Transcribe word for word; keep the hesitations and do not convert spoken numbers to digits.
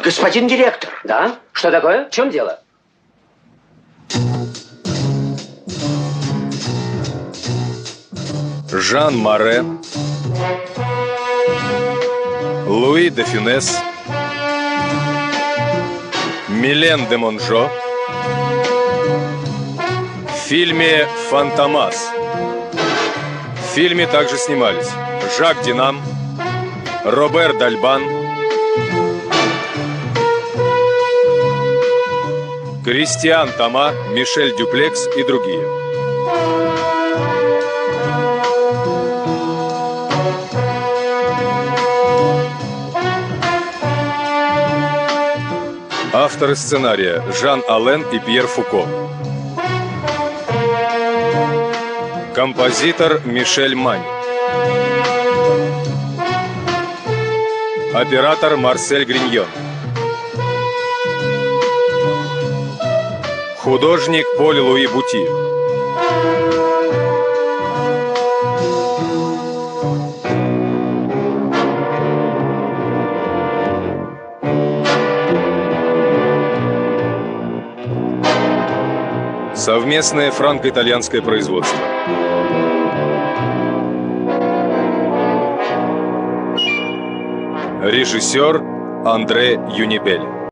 Господин директор. Да? Что такое? В чем дело? Жан Море, Луи де Фюнес, Милен де Монжо в фильме «Фантомас». В фильме также снимались Жак Динам, Робер Дальбан, Кристиан Тома, Мишель Дюплекс и другие. Авторы сценария Жан Ален и Пьер Фуко. Композитор Мишель Мань. Оператор Марсель Гриньон. Художник Поль Луи Бути. Совместное франко-итальянское производство. Режиссер Андре Юнипель.